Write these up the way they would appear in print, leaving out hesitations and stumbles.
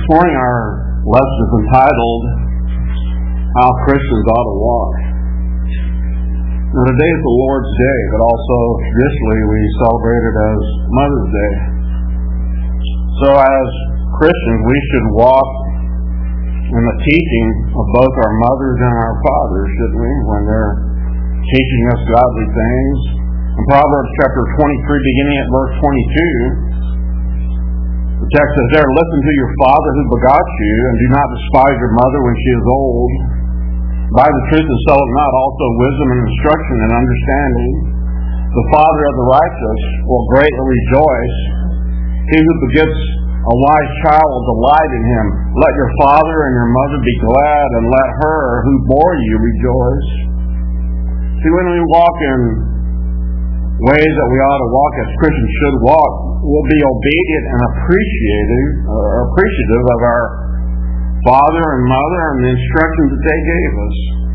This morning our lesson is entitled, How Christians Ought to Walk. Now today is the Lord's Day, but also traditionally we celebrate it as Mother's Day. So as Christians we should walk in the teaching of both our mothers and our fathers, shouldn't we, when they're teaching us godly things. In Proverbs chapter 23, beginning at verse 22, the text says there, "Listen to your father who begot you, and do not despise your mother when she is old. Buy the truth and sell it not, also wisdom and instruction and understanding. The father of the righteous will greatly rejoice. He who begets a wise child will delight in him. Let your father and your mother be glad, and let her who bore you rejoice." See, when we walk in ways that we ought to walk as Christians should walk, we'll be obedient and appreciative of our father and mother and the instructions that they gave us,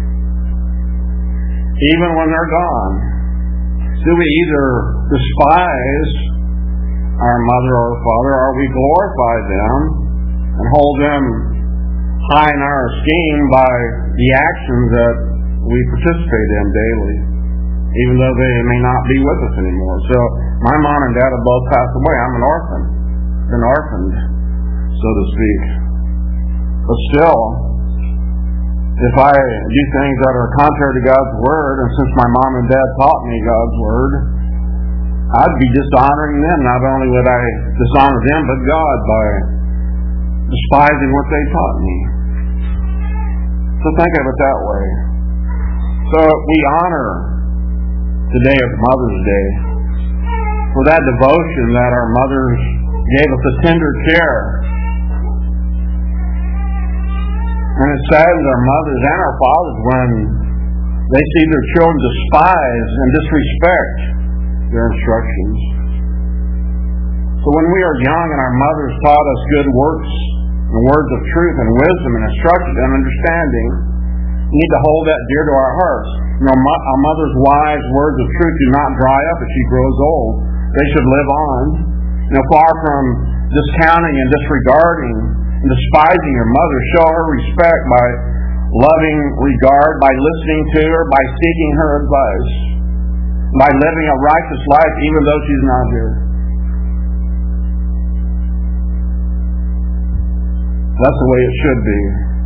even when they're gone. Do we either despise our mother or father, or we glorify them and hold them high in our esteem by the actions that we participate in daily, even though they may not be with us anymore? So my mom and dad have both passed away. I'm an orphan. Been orphaned, so to speak. But still, if I do things that are contrary to God's Word, and since my mom and dad taught me God's Word, I'd be dishonoring them. Not only would I dishonor them, but God by despising what they taught me. So think of it that way. So we honor today as Mother's Day for that devotion that our mothers gave us, a tender care. And it saddens our mothers and our fathers when they see their children despise and disrespect their instructions. So when we are young and our mothers taught us good works and words of truth and wisdom and instruction and understanding, we need to hold that dear to our hearts. You know, our mother's wise words of truth do not dry up as she grows old. They should live on. You know, far from discounting and disregarding and despising your mother, show her respect by loving regard, by listening to her, by seeking her advice, by living a righteous life even though she's not here. That's the way it should be.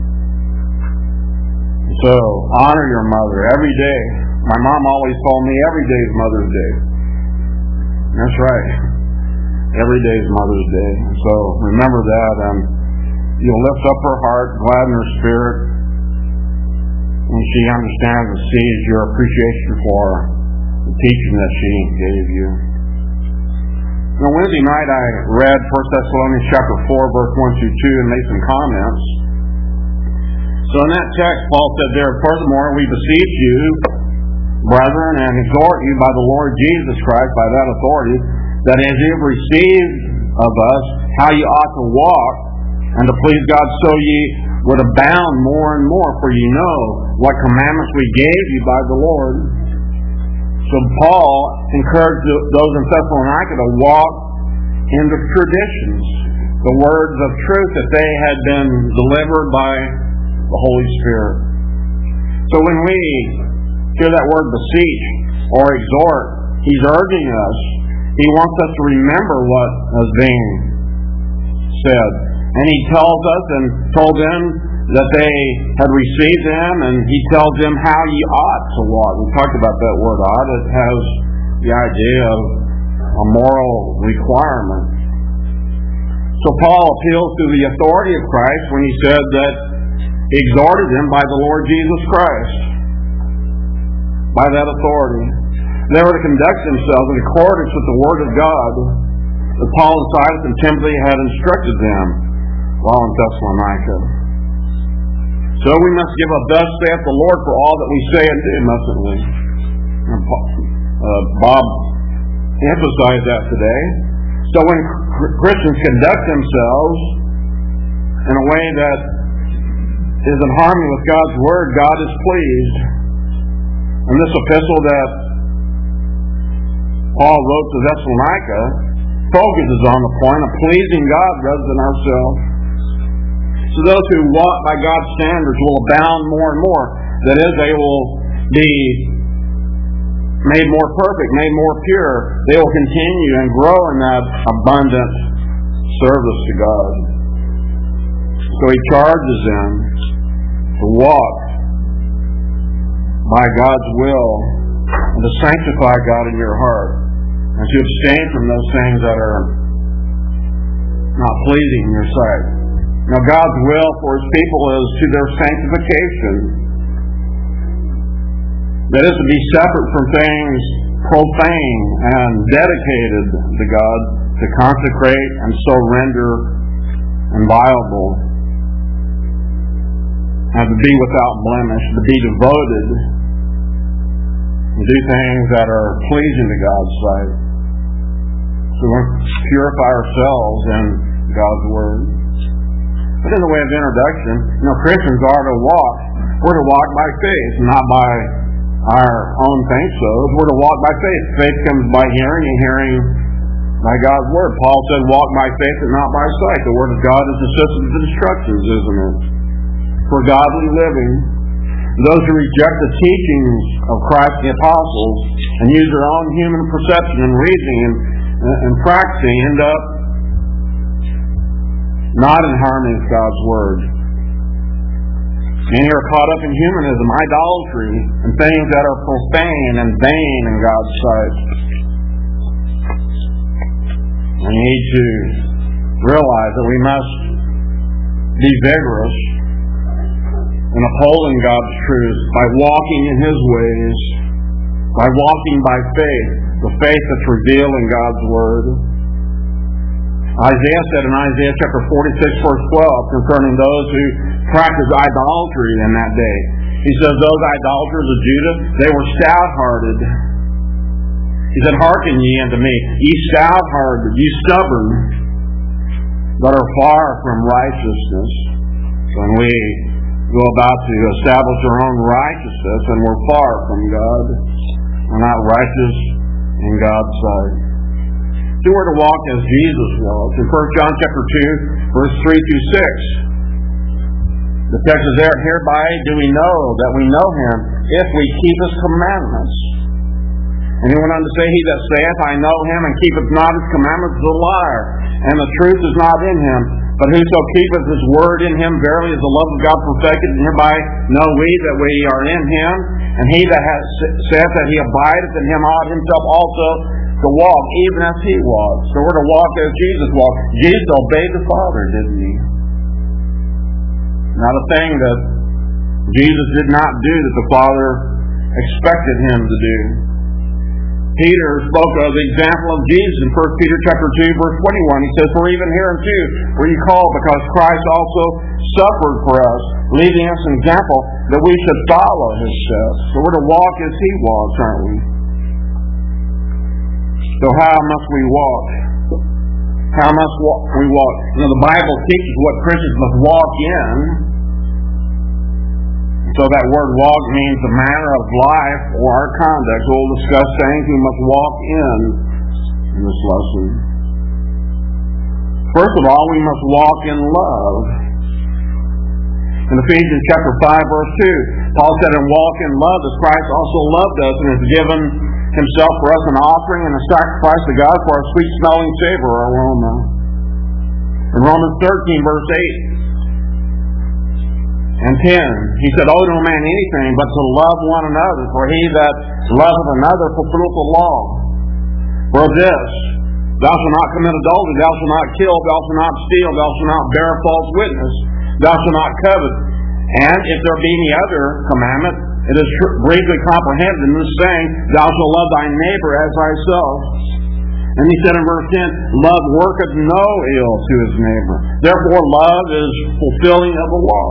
So, honor your mother every day. My mom always told me every day is Mother's Day. That's right. Every day is Mother's Day. So, remember that, and you'll lift up her heart, gladden her spirit, when she understands and sees your appreciation for the teaching that she gave you. Now, Wednesday night I read 1 Thessalonians chapter 4, verse 1 through 2, and made some comments. So in that text, Paul said there, "Furthermore, we beseech you, brethren, and exhort you by the Lord Jesus Christ, by that authority, that as you have received of us how you ought to walk, and to please God, so ye would abound more and more, for ye know what commandments we gave you by the Lord." So Paul encouraged those in Thessalonica to walk in the traditions, the words of truth that they had been delivered by the Holy Spirit. So when we hear that word beseech or exhort, he's urging us. He wants us to remember what is being said. And he tells us and told them that they had received them, and he tells them how ye ought to walk. We talked about that word ought. It has the idea of a moral requirement. So Paul appeals to the authority of Christ when he said that he exhorted them by the Lord Jesus Christ. By that authority. They were to conduct themselves in accordance with the Word of God that Paul and Silas and Timothy had instructed them while in Thessalonica. So we must give a thus saith the Lord for all that we say and do, mustn't we? Bob emphasized that today. So when Christians conduct themselves in a way that is in harmony with God's Word, God is pleased. And this epistle that Paul wrote to Thessalonica focuses on the point of pleasing God rather than ourselves. So those who walk by God's standards will abound more and more. That is, they will be made more perfect, made more pure. They will continue and grow in that abundant service to God. So He charges them to walk by God's will and to sanctify God in your heart and to abstain from those things that are not pleasing in your sight. Now, God's will for His people is to their sanctification. That is to be separate from things profane and dedicated to God, to consecrate and so render inviolable, and to be without blemish, to be devoted, to do things that are pleasing to God's sight. So we purify ourselves in God's Word. But in the way of introduction, Christians are to walk. We're to walk by faith, not by our own think-sos. We're to walk by faith. Faith comes by hearing, and hearing by God's Word. Paul said, walk by faith and not by sight. The Word of God is the system of instructions, isn't it? For godly living. Those who reject the teachings of Christ the apostles and use their own human perception and reasoning and practicing end up not in harmony with God's Word. Many are caught up in humanism, idolatry, and things that are profane and vain in God's sight. We need to realize that we must be vigorous in upholding God's truth by walking in His ways, by walking by faith, the faith that's revealed in God's Word. Isaiah said in Isaiah chapter 46, verse 12, concerning those who practice idolatry in that day. He says, those idolaters of Judah, they were stout-hearted. He said, hearken ye unto me, ye stout-hearted, ye stubborn, but are far from righteousness. When we go about to establish our own righteousness, and we're far from God, we're not righteous in God's sight. So we're to walk as Jesus walked. In 1 John chapter 2, verse 3 through 6. The text is there, hereby do we know that we know Him, if we keep His commandments. And he went on to say, he that saith, I know Him, and keepeth not His commandments, is a liar, and the truth is not in him. But whoso keepeth His word in him, verily is the love of God perfected, and hereby know we that we are in Him. And he that saith that he abideth in Him ought himself also to walk, even as He walked. So we're to walk as Jesus walked. Jesus obeyed the Father, didn't He? Not a thing that Jesus did not do that the Father expected Him to do. Peter spoke of the example of Jesus in 1 Peter chapter 2, verse 21. He says, for even hereunto were ye called, because Christ also suffered for us, leaving us an example that we should follow His steps. So we're to walk as He walks, aren't we? So how must we walk? How must we walk? The Bible teaches what Christians must walk in. So that word walk means the manner of life or our conduct. So we'll discuss things we must walk in this lesson. First of all, we must walk in love. In Ephesians chapter 5, verse 2, Paul said, and walk in love as Christ also loved us and has given Himself for us an offering and a sacrifice to God for our sweet-smelling savor, our aroma. In Romans 13, verse 8 and 10, he said, owe no man anything but to love one another, for he that loveth another fulfilleth the law. For this, thou shalt not commit adultery, thou shalt not kill, thou shalt not steal, thou shalt not bear false witness, thou shalt not covet. And if there be any other commandment, it is briefly comprehended in this saying, thou shalt love thy neighbor as thyself. And he said in verse 10, love worketh no ill to his neighbor. Therefore love is fulfilling of the law.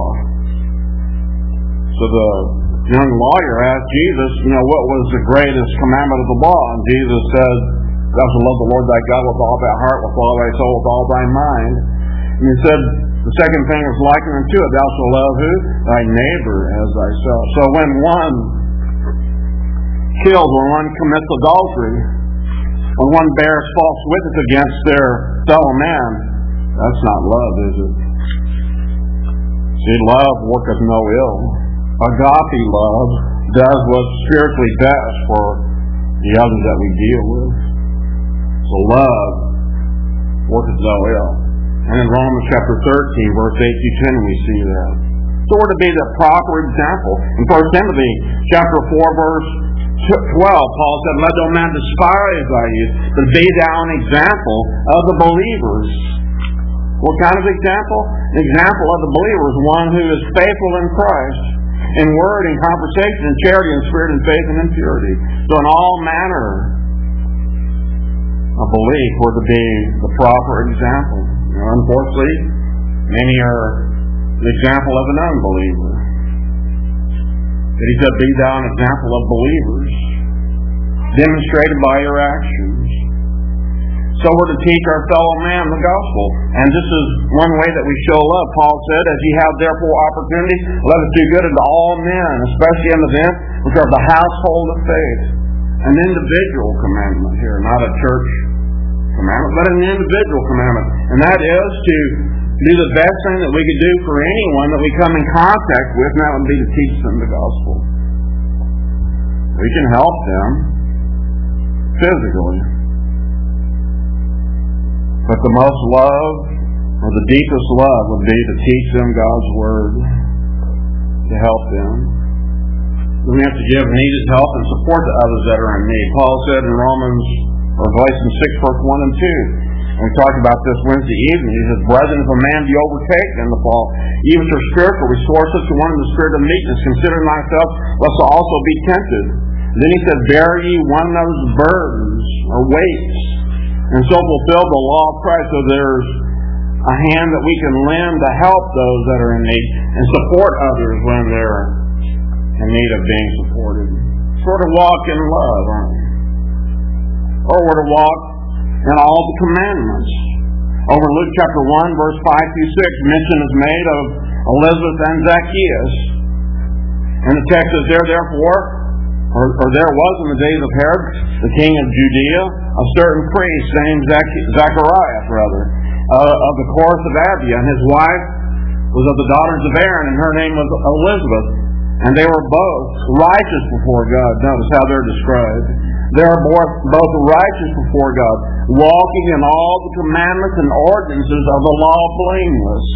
So the young lawyer asked Jesus, what was the greatest commandment of the law? And Jesus said, thou shalt love the Lord thy God with all thy heart, with all thy soul, with all thy mind. And he said, the second thing is likened unto it, thou shalt love who? Thy neighbor as thyself. So when one kills, when one commits adultery, when one bears false witness against their fellow man, that's not love, is it? See, love worketh no ill. Agape love does what's spiritually best for the others that we deal with. So love worketh no ill. And in Romans chapter 13, verse 8 through 10, we see that. So we're to be the proper example. In 1 Timothy chapter 4, verse 12, Paul said, "Let no man despise thy youth, but be thou an example of the believers." What kind of example? An example of the believers, one who is faithful in Christ, in word, in conversation, in charity, in spirit, in faith, and in purity. So in all manner of belief, we're to be the proper example. Unfortunately, many are the example of an unbeliever. But he said, "Be thou an example of believers, demonstrated by your actions." So we're to teach our fellow man the gospel. And this is one way that we show love. Paul said, "As ye have therefore opportunity, let us do good unto all men, especially unto them which are of the household of faith." An individual commandment here, not a church commandment, but an individual commandment. And that is to do the best thing that we could do for anyone that we come in contact with, and that would be to teach them the gospel. We can help them physically. But the most love, or the deepest love, would be to teach them God's Word, to help them. We have to give needed help and support to others that are in need. Paul said in Galatians 6, verse 1 and 2, and we talked about this Wednesday evening, he says, "Brethren, if a man be overtaken in the fault, ye which are spiritual, restore such a one in the spirit of meekness, considering thyself, lest also be tempted. Then he said, Bear ye one another's burdens, or weights, and so fulfill the law of Christ." So there's a hand that we can lend to help those that are in need, and support others when they're in need of being supported. Sort of walk in love, aren't we? Or we're to walk in all the commandments. Over in Luke chapter 1, verse 5 through 6, mention is made of Elizabeth and Zacchaeus. And the text is therefore, or there was in the days of Herod, the king of Judea, a certain priest named Zacharias, of the course of Abia, and his wife was of the daughters of Aaron, and her name was Elizabeth. And they were both righteous before God. Notice how they're described. They are both righteous before God, walking in all the commandments and ordinances of the law blameless.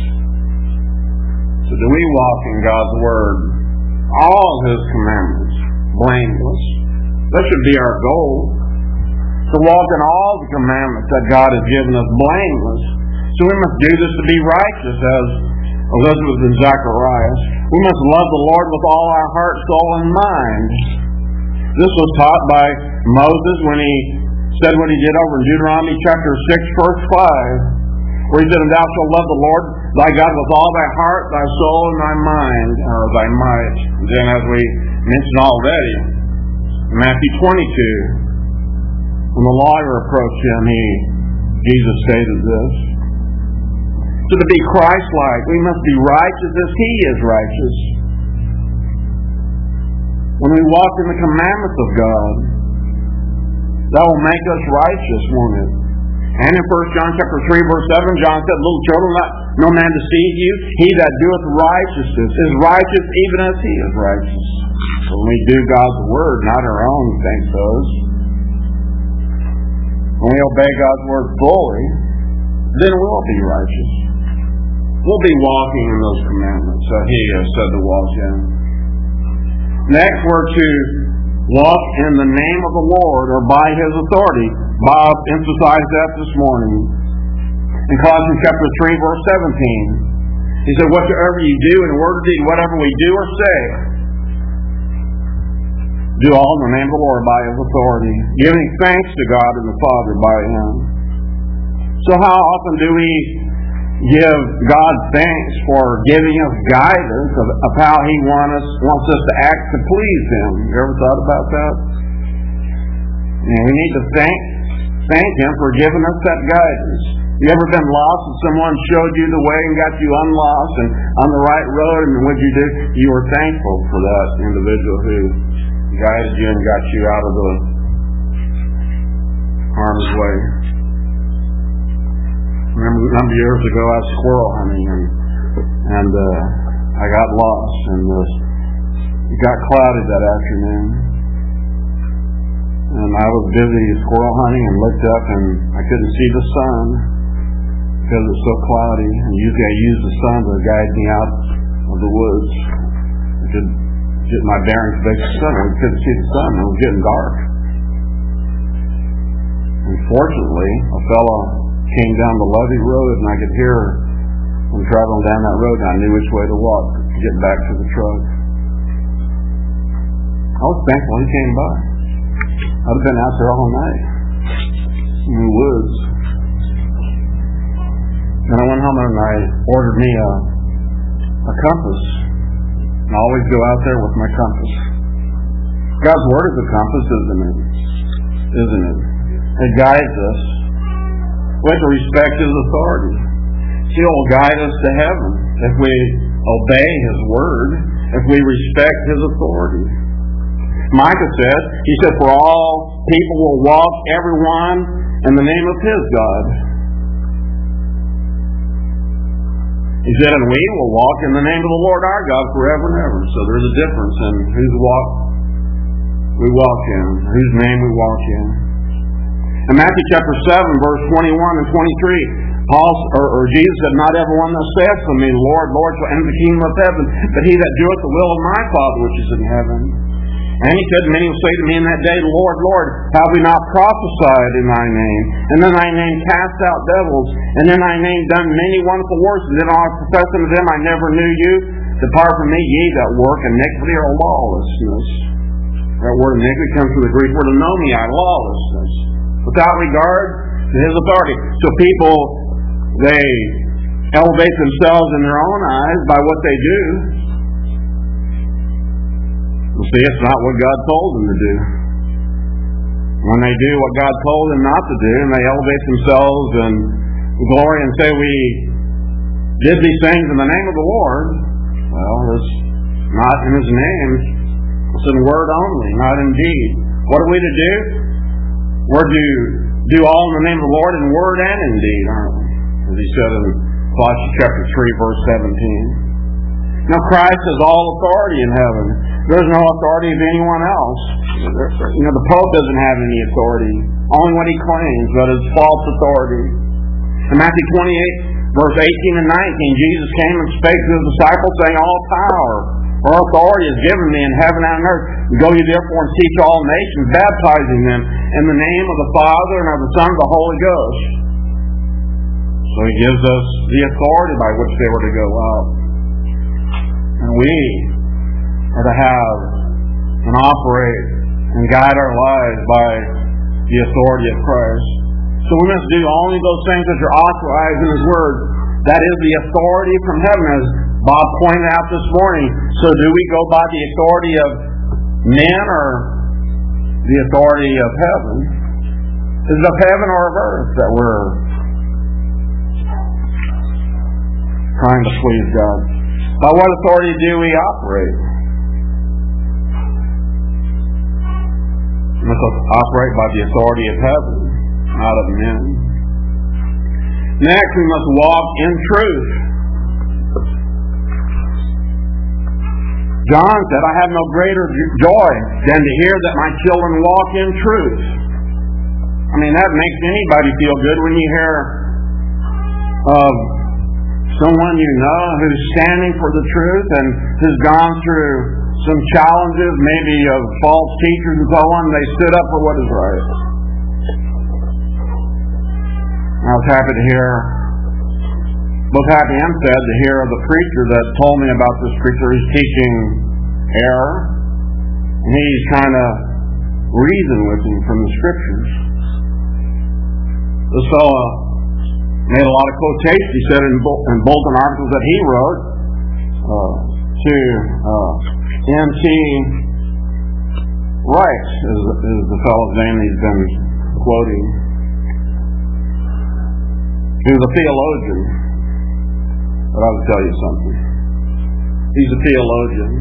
So do we walk in God's Word, all of His commandments, blameless? That should be our goal. To walk in all the commandments that God has given us blameless. So we must do this to be righteous, as Elizabeth and Zacharias. We must love the Lord with all our heart, soul, and mind. This was taught by Moses when he said what he did over in Deuteronomy chapter 6, verse 5, where he said, "And thou shalt love the Lord thy God with all thy heart, thy soul, and thy mind," or thy might. And then, as we mentioned already, in Matthew 22, when the lawyer approached him, Jesus stated this. So to be Christ-like, we must be righteous as He is righteous. When we walk in the commandments of God, that will make us righteous, won't it? And in 1 John chapter 3, verse 7, John said, "Little children, let no man deceive you. He that doeth righteousness is righteous even as He is righteous." So when we do God's Word, not our own, thank those. When we obey God's Word fully, then we'll be righteous. We'll be walking in those commandments that He has said to walk in. Next, we're to walk in the name of the Lord, or by His authority. Bob emphasized that this morning. In Colossians chapter 3, verse 17, he said, "Whatsoever you do in word or deed, whatever we do or say, do all in the name of the Lord by His authority, giving thanks to God and the Father by Him." So how often do we give God thanks for giving us guidance of how He wants us to act to please Him? You ever thought about that? And we need to thank Him for giving us that guidance. You ever been lost and someone showed you the way and got you unlost and on the right road, and what you did? You were thankful for that individual who guided you and got you out of the harm's way. I remember a number of years ago I was squirrel hunting, and I got lost, and it got cloudy that afternoon. And I was busy squirrel hunting and looked up, and I couldn't see the sun because it was so cloudy. And usually I use the sun to guide me out of the woods. I could get my bearings based on the sun. We couldn't see the sun. It was getting dark. Unfortunately, a fellow came down the Levy Road, and I could hear him traveling down that road, and I knew which way to walk to get back to the truck. I was thankful he came by. I'd have been out there all night in the woods. And I went home and I ordered me a compass. And I always go out there with my compass. God's Word is a compass, isn't it? Isn't it? It guides us. We have to respect His authority. He will guide us to heaven if we obey His Word, if we respect His authority. Micah said, he said, for all people will walk, everyone, in the name of his God. He said, and we will walk in the name of the Lord our God forever and ever. So there's a difference in whose walk we walk in, whose name we walk in. In Matthew chapter 7, verse 21 and 23, Jesus said, not everyone that saith to me, Lord, Lord, shall enter the kingdom of heaven, but he that doeth the will of my Father which is in heaven. And he said, many will say to me in that day, Lord, Lord, have we not prophesied in thy name? And in thy name cast out devils, and in thy name done many wonderful works, and then I profess unto them, I never knew you. Depart from me, ye that work iniquity or lawlessness. That word iniquity comes from the Greek word anomia, lawlessness. Without regard to his authority. So people, they elevate themselves in their own eyes by what they do. See, it's not what God told them to do. When they do what God told them not to do, and they elevate themselves in glory and say, we did these things in the name of the Lord, well, it's not in His name. It's in word only, not in deed. What are we to do? We're to do all in the name of the Lord in word and in deed, aren't we? As He said in Colossians chapter 3, verse 17. Now, Christ has all authority in heaven. There's no authority of anyone else. The Pope doesn't have any authority. Only what he claims, but it's false authority. In Matthew 28, verse 18 and 19, Jesus came and spake to His disciples, saying, all power or authority is given me in heaven and on earth. Go ye therefore and teach all nations, baptizing them in the name of the Father and of the Son and of the Holy Ghost. So He gives us the authority by which they were to go out. And we are to have and operate and guide our lives by the authority of Christ. So we must do only those things that are authorized in His Word. That is the authority from heaven, as Bob pointed out this morning. So do we go by the authority of men or the authority of heaven? Is it of heaven or of earth that we're trying to please God? By what authority do we operate? We must operate by the authority of heaven, not of men. Next, we must walk in truth. John said, I have no greater joy than to hear that my children walk in truth. I mean, that makes anybody feel good when you hear of someone you know who's standing for the truth and has gone through some challenges, maybe of false teachers and so on. They stood up for what is right. I was happy to hear, both happy and sad to hear of the preacher that told me about this preacher who's teaching error. And he's trying to reason with him from the Scriptures. This fellow made a lot of quotations. He said in bulletin articles that he wrote to N.T. Wright is the fellow's name he's been quoting. He was a theologian. But I will tell you something. He's a theologian.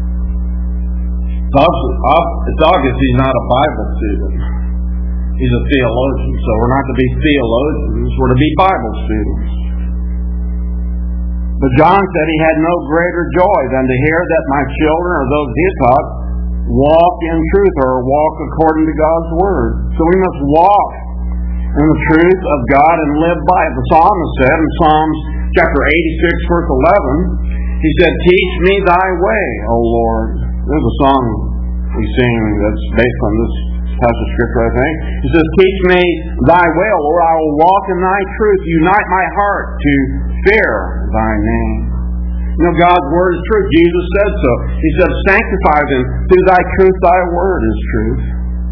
It's obvious he's not a Bible student. He's a theologian. So we're not to be theologians. We're to be Bible students. But John said he had no greater joy than to hear that my children, or those he had taught, walk in truth, or walk according to God's Word. So we must walk in the truth of God and live by it. The psalmist said in Psalms chapter 86, verse 11, he said, "Teach me thy way, O Lord." There's a song we sing that's based on this passage of Scripture, I think. He says, "Teach me thy way, O Lord. I will walk in thy truth. Unite my heart to fear thy name." You know, God's Word is truth. Jesus said so. He said, "Sanctify them through thy truth. Thy Word is truth."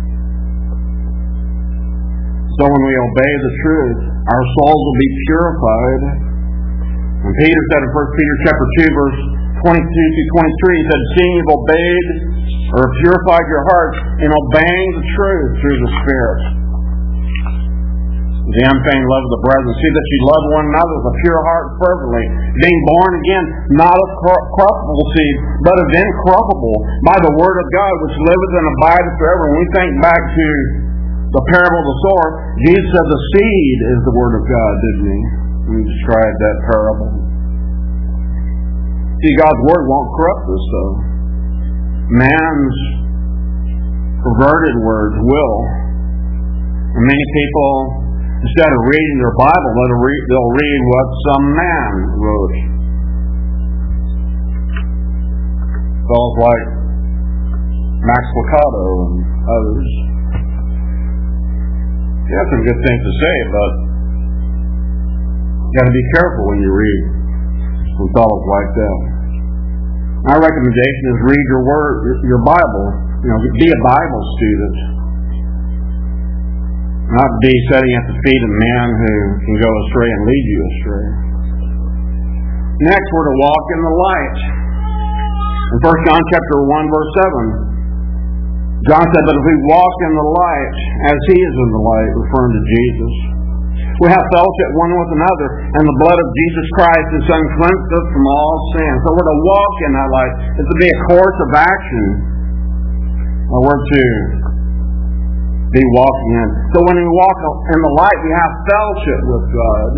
So when we obey the truth, our souls will be purified. And Peter said in 1 Peter chapter 2, verse 22-23, he said, "Seeing you've obeyed or purified your hearts in obeying the truth through the Spirit. The unfeigned love of the brethren. See that you love one another with a pure heart fervently, being born again, not of corruptible seed, but of incorruptible, by the word of God, which liveth and abideth forever." When we think back to the parable of the sower, Jesus said the seed is the word of God, didn't he? We described that parable. See, God's Word won't corrupt us, though. Man's perverted words will. And many people, instead of reading their Bible, they'll read what some man wrote. Fellows like Max Lucado and others. He has some good things to say, but you got to be careful when you read from fellows like that. My recommendation is read your Bible. You know, be a Bible student. Not be sitting at the feet of men who can go astray and lead you astray. Next, we're to walk in the light. In 1 John chapter 1, verse 7, John said, "But if we walk in the light, as he is in the light," referring to Jesus, "we have fellowship one with another, and the blood of Jesus Christ, his Son, cleansed us from all sin." So we're to walk in that light. It's to be a course of action. We're to be walking in. So when we walk in the light, we have fellowship with God.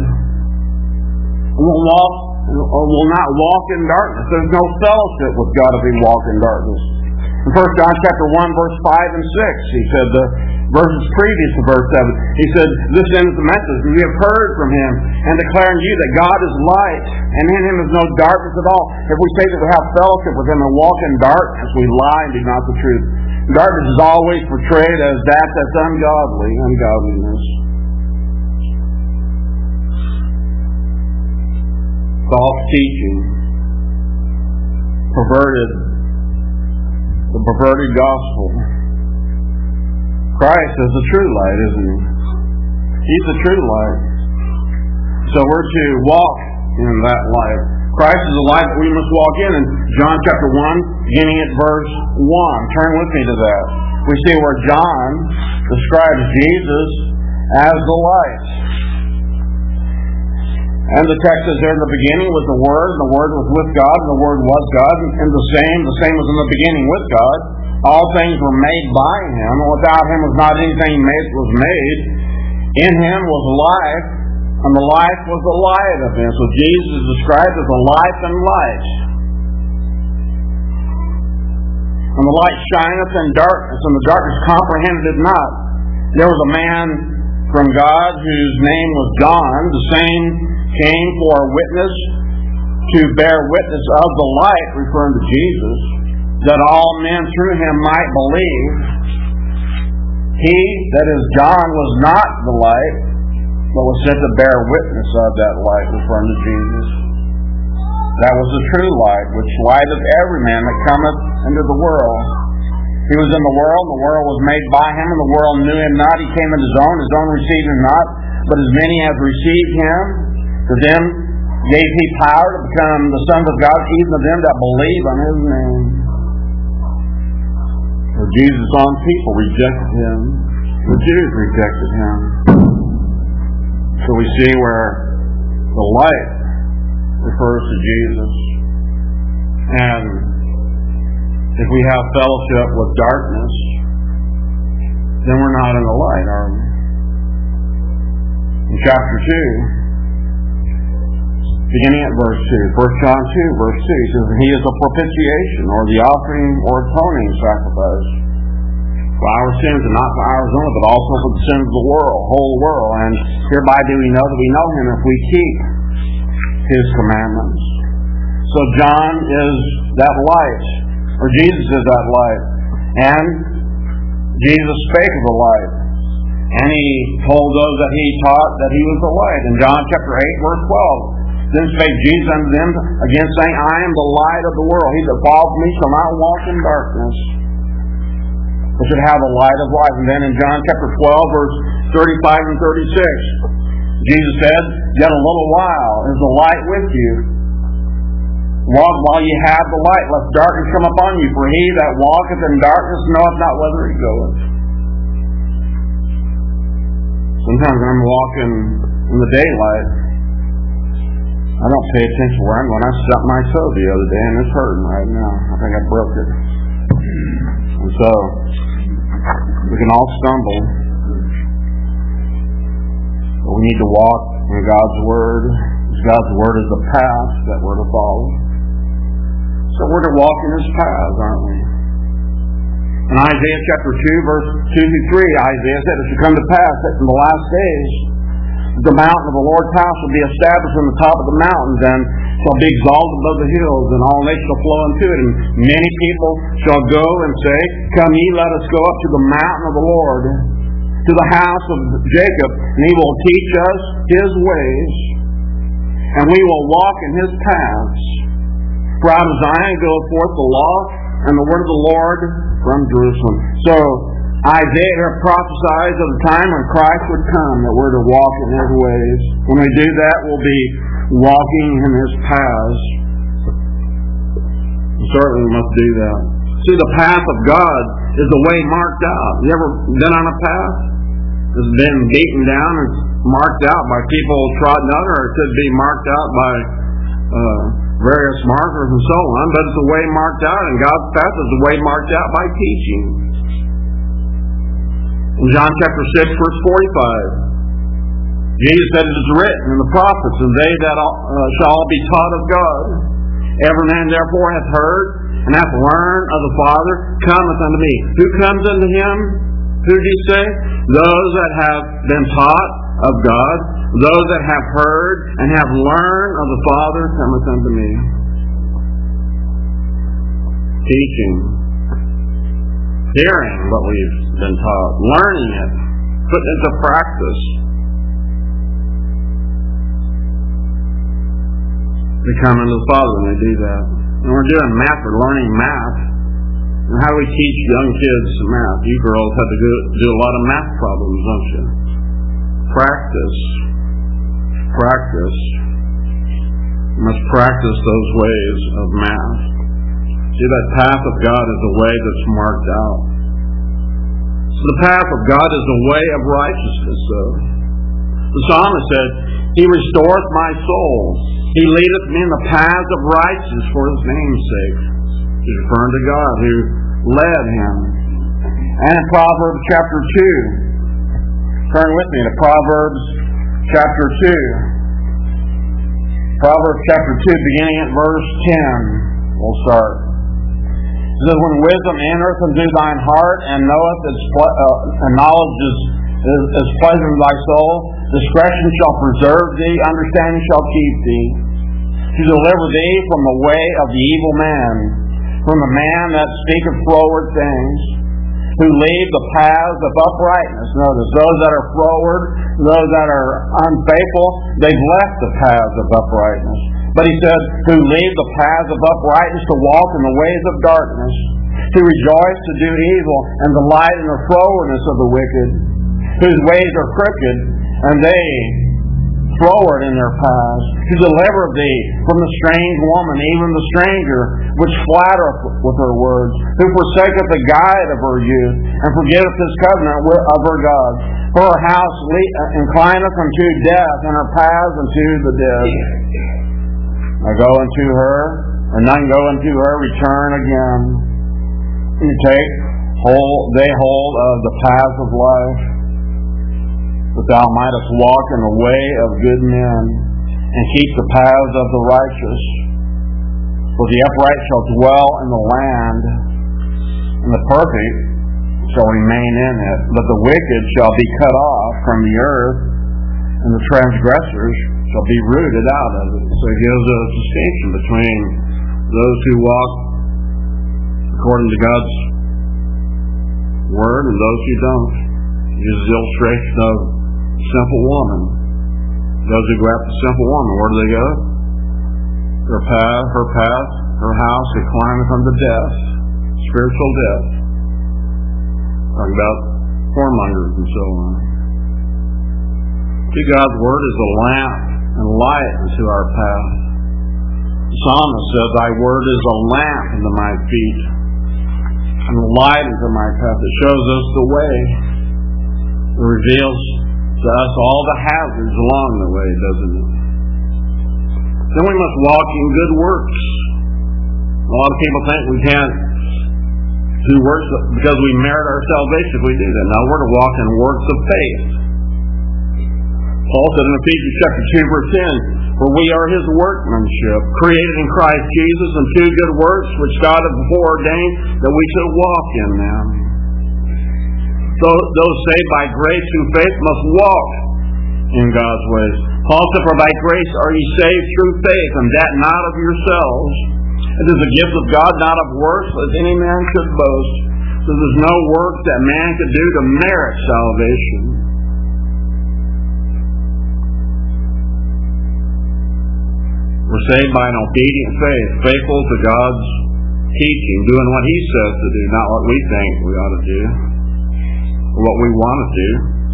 We'll not walk in darkness. There's no fellowship with God if we walk in darkness. In 1 John chapter 1, verse 5 and 6, he said, the verses previous to verse 7, he said, "This then is the message we have heard from him, and declare unto you that God is light, and in him is no darkness at all. If we say that we have fellowship with him and walk in darkness, we lie and do not the truth." Darkness is always portrayed as that's ungodliness. False teaching, the perverted gospel. Christ is the true light, isn't he? He's the true light. So we're to walk in that light. Christ is the light that we must walk in. In John chapter 1, beginning at verse 1. Turn with me to that. We see where John describes Jesus as the light. And the text says there, "In the beginning was the Word, and the Word was with God, and the Word was God, and the same was in the beginning with God. All things were made by him, and without him was not anything made that was made. In him was life, and the life was the light of him." So Jesus is described as the life and light. "And the light shineth in darkness, and the darkness comprehended it not. There was a man from God whose name was John. The same came for a witness, to bear witness of the light," referring to Jesus, "that all men through him might believe. He," that is John, "was not the light, but was sent to bear witness of that light," referring to Jesus. "That was the true light, which lighteth every man that cometh into the world. He was in the world, and the world was made by him, and the world knew him not. He came into his own received him not. But as many as received him, to them gave he power to become the sons of God, even of them that believe on his name." So Jesus' own people rejected him. The Jews rejected him. So we see where the light refers to Jesus. And if we have fellowship with darkness, then we're not in the light, are we? In chapter 2, beginning at verse 2. 1 John 2, verse 2, he says, He is a propitiation, or the offering or atoning sacrifice, for our sins, and not for ours only, but also for the sins of the whole world. And hereby do we know that we know Him if we keep His commandments. So John is that light, or Jesus is that light. And Jesus spake of the light. And He told those that He taught that He was the light. In John chapter 8, verse 12, Then spake Jesus unto them again, saying, I am the light of the world. He that followeth me shall not walk in darkness, but should have the light of life. And then in John chapter 12, verse 35 and 36, Jesus said, Yet a little while is the light with you. Walk while ye have the light, lest darkness come upon you. For he that walketh in darkness knoweth not whither he goeth. Sometimes when I'm walking in the daylight, I don't pay attention where I'm going. I stubbed my toe the other day, and it's hurting right now. I think I broke it. And so, we can all stumble. But we need to walk in God's Word. God's Word is the path that we're to follow. So we're to walk in His paths, aren't we? In Isaiah chapter 2, verse 2 through 3, Isaiah said, It shall come to pass that in the last days the mountain of the Lord's house shall be established on the top of the mountains, and shall be exalted above the hills, and all nations shall flow into it. And many people shall go and say, Come ye, let us go up to the mountain of the Lord, to the house of Jacob, and He will teach us His ways, and we will walk in His paths. For out of Zion goeth forth the law, and the word of the Lord from Jerusalem. So, Isaiah prophesies of the time when Christ would come, that we're to walk in His ways. When we do that, we'll be walking in His paths. We certainly must do that. See, the path of God is the way marked out. You ever been on a path that's been beaten down and marked out by people trodden under, or it could be marked out by various markers and so on, but it's a way marked out, and God's path is a way marked out by teaching. In John chapter 6, verse 45, Jesus said, It is written in the prophets, and they that shall all be taught of God. Every man therefore hath heard, and hath learned of the Father, cometh unto me. Who comes unto Him? Who did He say? Those that have been taught of God, those that have heard and have learned of the Father, cometh unto me. Teaching. Hearing what we've been taught. Learning it. Put into practice. We come into the Father when we do that. And we're doing math, we're learning math. And how do we teach young kids math? You girls have to do a lot of math problems, don't you? Practice. Practice. You must practice those ways of math. See, that path of God is a way that's marked out. So the path of God is a way of righteousness, though. The psalmist said, He restoreth my soul. He leadeth me in the paths of righteousness for His name's sake. He's referring to God who led him. And in Proverbs chapter 2, turn with me to Proverbs chapter 2. Proverbs chapter 2, beginning at verse 10. We'll start. It says, When wisdom entereth into thine heart, and knoweth and knowledge is pleasant to thy soul, discretion shall preserve thee, understanding shall keep thee, to deliver thee from the way of the evil man, from the man that speaketh froward things, who leave the paths of uprightness. Notice, those that are froward, those that are unfaithful, they've left the paths of uprightness. But he said, who leave the paths of uprightness to walk in the ways of darkness, to rejoice to do evil, and delight in the frowardness of the wicked, whose ways are crooked, and they froward in their paths, to deliver thee from the strange woman, even the stranger, which flattereth with her words, who forsaketh the guide of her youth, and forgetteth his covenant of her God. For her house inclineth unto death, and her paths unto the dead. I go unto her, or none go unto her, return again. You they hold of the paths of life, that thou mightest walk in the way of good men, and keep the paths of the righteous. For the upright shall dwell in the land, and the perfect shall remain in it. But the wicked shall be cut off from the earth, and the transgressors shall be rooted out of it. So it gives a distinction between those who walk according to God's word and those who don't. It uses the illustration of a simple woman. Those who go after the simple woman, where do they go? Her path, her house, they climbeth unto death, spiritual death. Talking about whoremongers and so on. See, God's word is a lamp and light unto our path. The psalmist says, Thy word is a lamp unto my feet, and a light unto my path. It shows us the way. It reveals to us all the hazards along the way, doesn't it? Then we must walk in good works. A lot of people think we can't do works because we merit our salvation if we do that. Now we're to walk in works of faith. Paul said in Ephesians chapter 2 verse 10, For we are his workmanship, created in Christ Jesus unto good works, which God hath before ordained that we should walk in them. So those saved by grace through faith must walk in God's ways. Paul said, For by grace are ye saved through faith, and that not of yourselves. It is a gift of God, not of works, lest any man should boast. So there's no work that man could do to merit salvation. We're saved by an obedient faith, faithful to God's teaching, doing what He says to do, not what we think we ought to do, or what we want to do.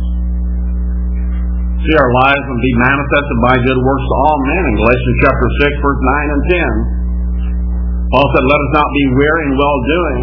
See, our lives will be manifested by good works to all men in Galatians chapter 6, verse 9 and 10. Paul said, Let us not be weary in well-doing.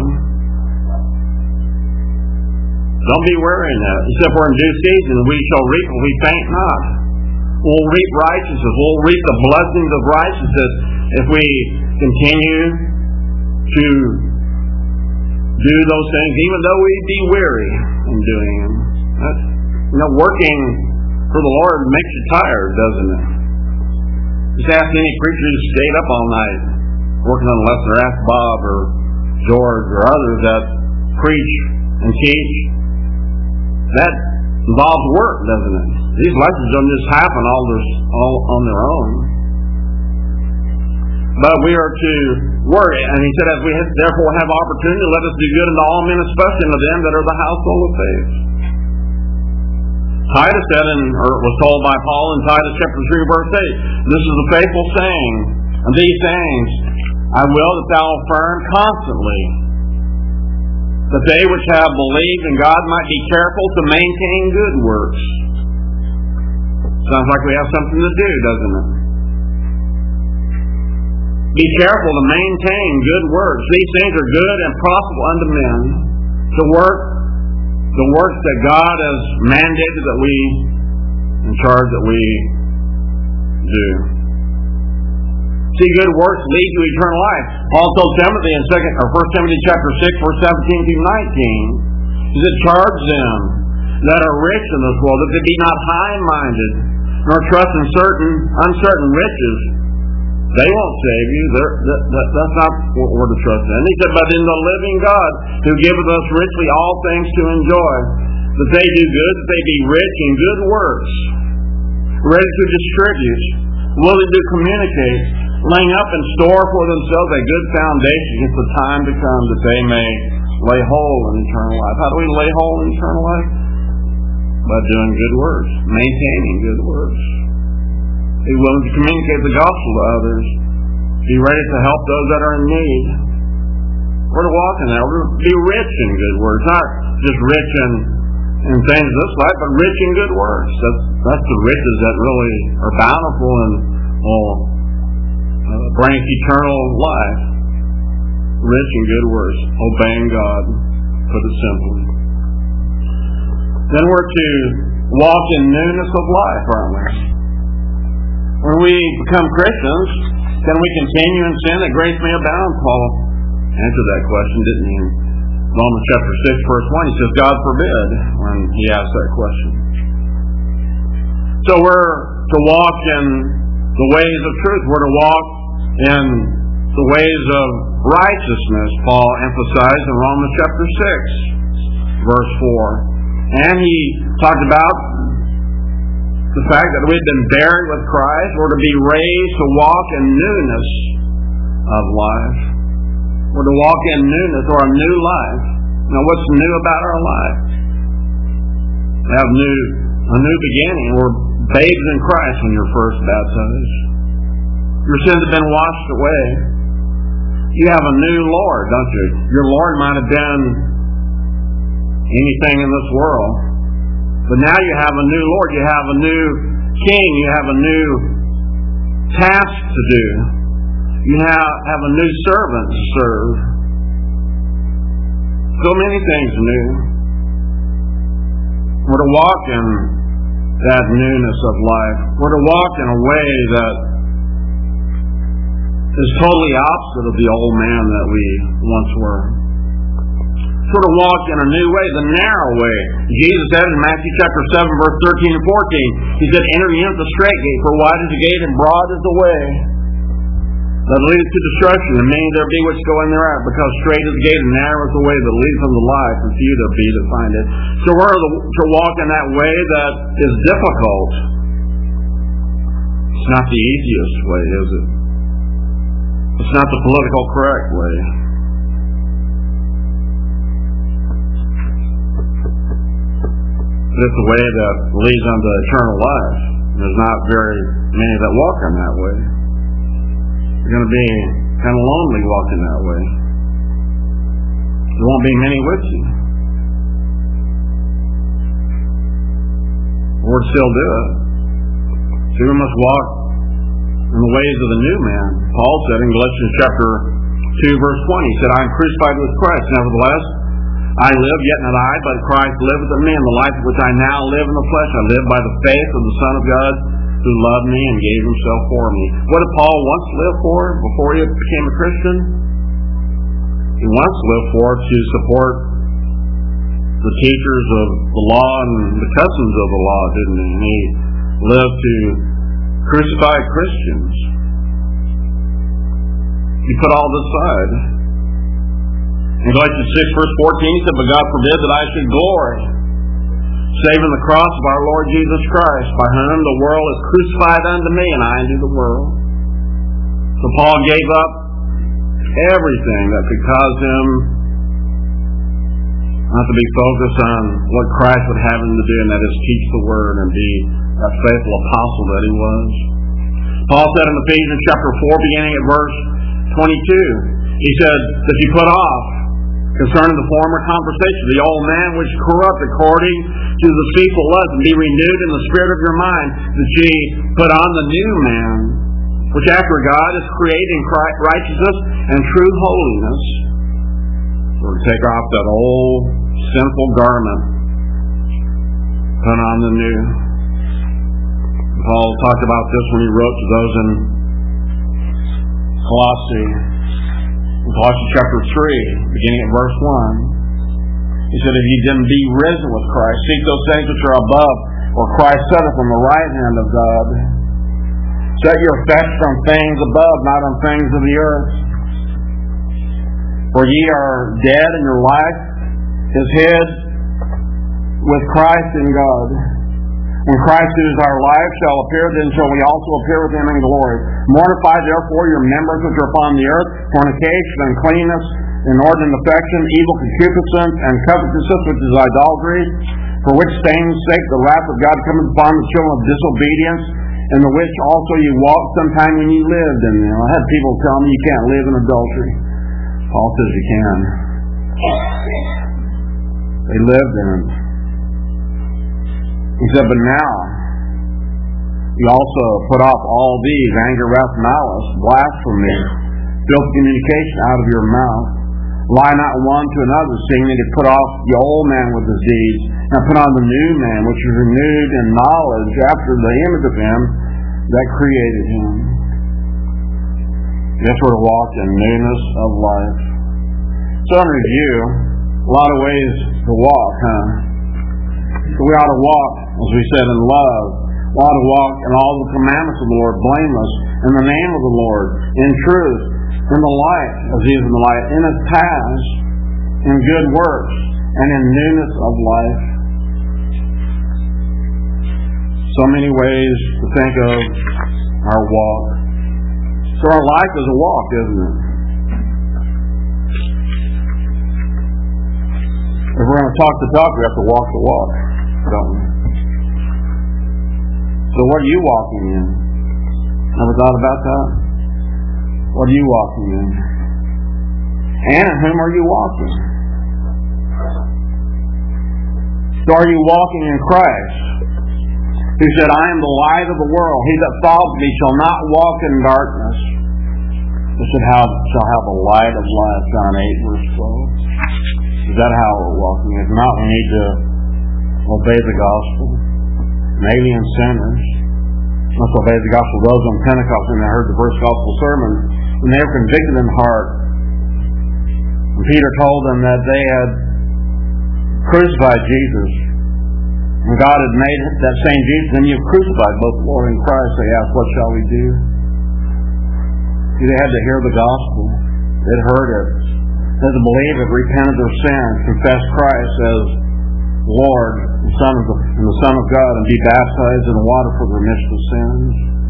Don't be weary in that. He said, For in due season we shall reap if we faint not. We'll reap righteousness. We'll reap the blessings of righteousness if we continue to do those things, even though we be weary in doing them. Working for the Lord makes you tired, doesn't it? Just ask any preacher who stayed up all night working on a lesson, or ask Bob or George or others that preach and teach. That involves work, doesn't it? These lessons don't just happen all on their own. But we are to work. And he said, As we therefore have opportunity, let us do good unto all men, especially unto them that are the household of faith. Titus said, was told by Paul in Titus chapter 3, verse 8, This is a faithful saying, and these things I will that thou affirm constantly, that they which have believed in God might be careful to maintain good works. Sounds like we have something to do, doesn't it? Be careful to maintain good works. These things are good and profitable unto men. To work the works that God has mandated that we, in charge that we do. See, good works lead to eternal life. Paul told Timothy in 1 Timothy chapter 6, verse 17 through 19, he said, Charge them that are rich in this world, that they be not high-minded, nor trust in uncertain riches. They won't save you. That's not what we're to trust in. He said, But in the living God, who giveth us richly all things to enjoy, that they do good, that they be rich in good works, ready to distribute, willing to communicate, laying up in store for themselves a good foundation against the time to come, that they may lay hold in eternal life. How do we lay hold in eternal life? By doing good works, maintaining good works. Be willing to communicate the gospel to others. Be ready to help those that are in need. We're to walk in that. We're to be rich in good works. Not just rich in things of this life, but rich in good works. That's the riches that really are bountiful and will bring eternal life. Rich in good works. Obeying God, put it simply. Then we're to walk in newness of life, aren't we? When we become Christians, can we continue in sin that grace may abound? Paul answered that question, didn't he? In Romans chapter 6, verse 1, he says, God forbid, when he asked that question. So we're to walk in the ways of truth. We're to walk in the ways of righteousness, Paul emphasized in Romans chapter 6, verse 4. And he talked about the fact that we've been buried with Christ. We're to be raised to walk in newness of life. We're to walk in newness, or a new life. Now, what's new about our life? We have a new beginning. We're babes in Christ when you're first baptized. Your sins have been washed away. You have a new Lord, don't you? Your Lord might have been anything in this world, but now you have a new Lord. You have a new King. You have a new task to do. You have a new servant to serve. So many things new. We're to walk in that newness of life. We're to walk in a way that is totally opposite of the old man that we once were. We're to walk in a new way, the narrow way. Jesus said in Matthew chapter 7, verse 13 and 14, He said, "Enter ye into the strait gate, for wide is the gate and broad is the way that leadeth to destruction, and many there be which go in thereat, because strait is the gate and narrow is the way that leads unto life, and few there be that find it." So we're to walk in that way that is difficult. It's not the easiest way, is it? It's not the political correct way. But it's the way that leads unto eternal life. There's not very many that walk in that way. You're going to be kind of lonely walking that way. There won't be many with you. Or still do it. So we must walk in the ways of the new man. Paul said in Galatians chapter 2, verse 20, he said, "I am crucified with Christ. Nevertheless, I live, yet not I, but Christ liveth in me. And the life which I now live in the flesh, I live by the faith of the Son of God, who loved me and gave himself for me." What did Paul once live for before he became a Christian? He once lived for to support the teachers of the law and the customs of the law, didn't he? And he lived to crucify Christians. He put all this aside. In Galatians 6, verse 14, he said, "But God forbid that I should glory, save in the cross of our Lord Jesus Christ, by whom the world is crucified unto me, and I unto the world." So Paul gave up everything that could cause him not to be focused on what Christ would have him to do, and that is teach the Word and be that faithful apostle that he was. Paul said in Ephesians chapter 4, beginning at verse 22, he said that you put off, concerning the former conversation, the old man which is corrupt according to the deceitful lust, and be renewed in the spirit of your mind, that ye put on the new man, which after God is created in righteousness and true holiness. We're to take off that old sinful garment, put on the new. Paul talked about this when he wrote to those in Colossians chapter 3, beginning at verse 1. He said, "If ye then be risen with Christ, seek those things which are above, where Christ sitteth on the right hand of God. Set your affections on things above, not on things of the earth. For ye are dead, and your life is hid with Christ in God. When Christ, who is our life, shall appear, then shall we also appear with him in glory. Mortify therefore your members which are upon the earth, fornication, uncleanness, inordinate affection, evil concupiscence, and covetousness, which is idolatry, for which things' sake the wrath of God cometh upon the children of disobedience, in the which also you walked sometime when you lived in them." I had people tell me you can't live in adultery. Paul says you can. They lived in it. He said, "But now you also put off all these, anger, wrath, malice, blasphemy, filthy communication out of your mouth. Lie not one to another, seeing that you put off the old man with his deeds, and put on the new man, which is renewed in knowledge after the image of him that created him." Yes, we're to walk in newness of life. So in review, a lot of ways to walk, huh? So we ought to walk, as we said, in love. We ought to walk in all the commandments of the Lord, blameless, in the name of the Lord, in truth, in the light, as He is in the light, in His paths, in good works, and in newness of life. So many ways to think of our walk. So our life is a walk, isn't it? If we're going to talk the talk, we have to walk the walk, don't we? So what are you walking in? Ever thought about that? What are you walking in? And in whom are you walking? So are you walking in Christ, who said, I am the light of the world. He that follows me shall not walk in darkness, but shall have the light of life. John 8, verse 12. Is that how we're walking? If not, we need to obey the gospel. Alien sinners must obey the gospel. Those on Pentecost, when they heard the first gospel sermon, when they were convicted in heart, and Peter told them that they had crucified Jesus, and God had made that same Jesus, and you've crucified both Lord and Christ. They asked, what shall we do? See, they had to hear the gospel. They'd heard it. They had to believe it, repent of their sins, confess Christ as Lord, the Son of God, and be baptized in the water for the remission of sins.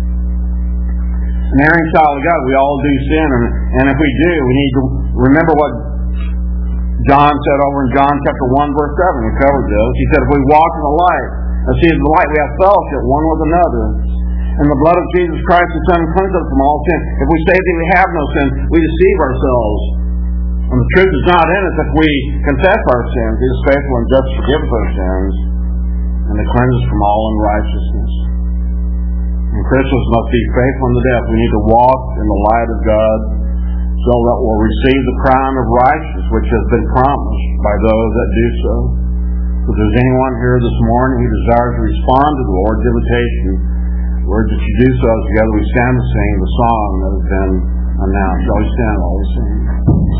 An erring child of God, we all do sin, and if we do, we need to remember what John said over in John chapter 1, verse 7. We covered this. He said, if we walk in the light, as He is the light, we have fellowship one with another. And the blood of Jesus Christ, His Son, cleanses us from all sin. If we say that we have no sin, we deceive ourselves. And the truth is not in us. If we confess our sins, He is faithful and just to forgive us our sins and to cleanse us from all unrighteousness. And Christians must be faithful unto death. We need to walk in the light of God so that we'll receive the crown of righteousness which has been promised by those that do so. If there's anyone here this morning who desires to respond to the Lord's invitation, Lord, that you do so, together we stand to sing the song that has been announced. Shall we stand while we sing?